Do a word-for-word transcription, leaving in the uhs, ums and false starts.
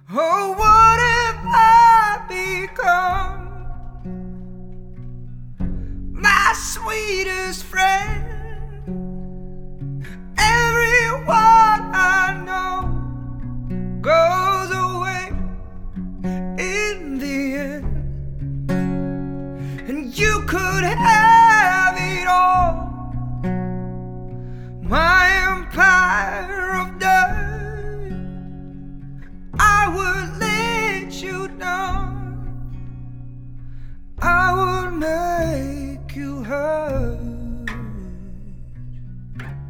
Oh, what have I become? My sweetest friend. Everyone I know goes away in the end, and you could have it all. My empire of dirt, I would let you down. I would make you hurt.